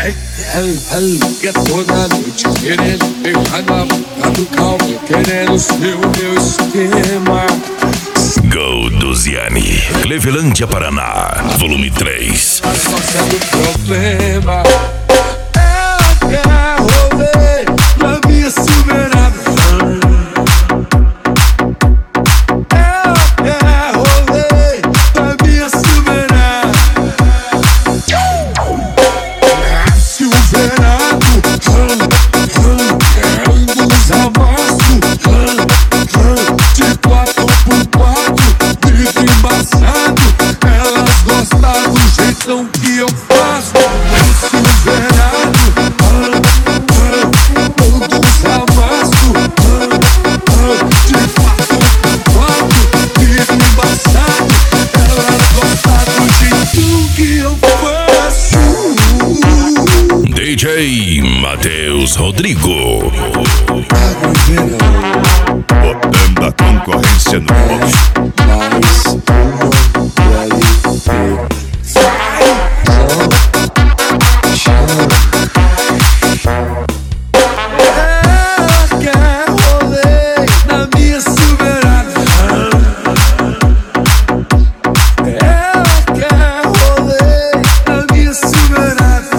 Que toda noite querendo pegar na boca do calmo, querendo ser o meu esquema. Go Duziani, Clevelândia, Paraná, volume 3. Mas só sendo problema. Ela quer rolê na minha Silverado. Ela quer rolê na minha Silverado. Silverado, ando nos amassos, de 4x4, vidro embaçado. Elas gostam do jeitão que eu faço. Silverado, ando nos amassos, de 4x4, vidro embaçado. Elas gostam do jeitão que eu faço. DJ Matheus Rodrigo. Botando a concorrência no bolso. Ela quer rolê na minha Silverado. Ela quer rolê na minha Silverado.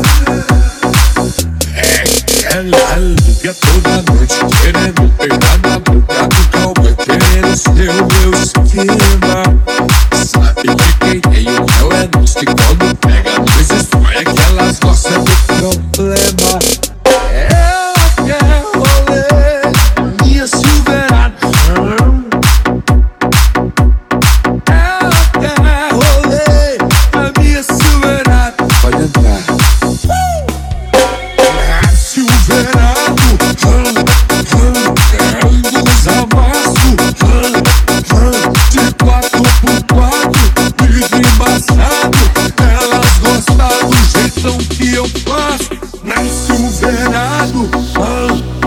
Ela liga toda noite querendo pegar na boca do cowboy, querendo ser o meu esquema. Sabe de quem tem o mel é nós, que quando pega nós é que elas gostam do problema. Ela quer rolê na minha Silverado. Ela quer rolê na minha Silverado. Pode entrar. Silverado, ando nos amassos, de 4x4, vidro embaçado. Elas gostam do jeitão que eu faço. Na Silverado,